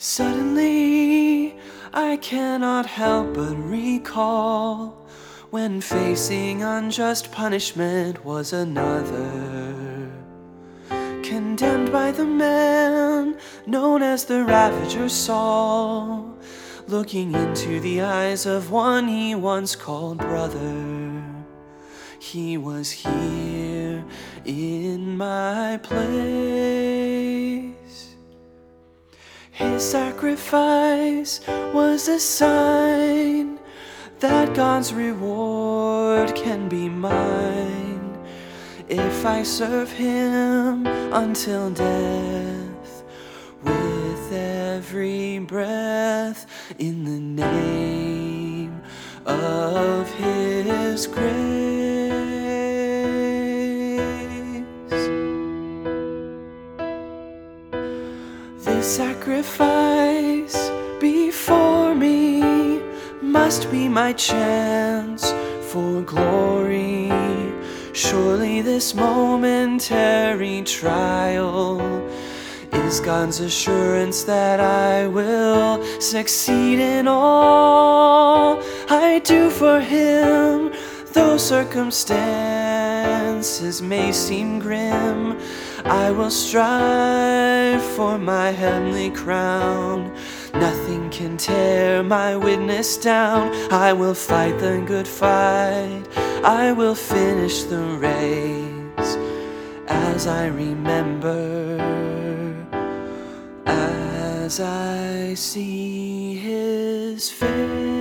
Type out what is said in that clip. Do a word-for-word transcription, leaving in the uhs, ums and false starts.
Suddenly, I cannot help but recall when facing unjust punishment was another, condemned by the man known as the Ravager Saul, looking into the eyes of one he once called brother. He was here in my place. His sacrifice was a sign that God's reward can be mine if I serve Him until death, with every breath, in the name of His grace. This sacrifice before me must be my chance for glory. Surely this momentary trial is God's assurance that I will succeed in all I do for Him. Though circumstances may seem grim, I will strive for my heavenly crown. Nothing can tear my witness down. I will fight the good fight. I will finish the race as I remember, as I see His face.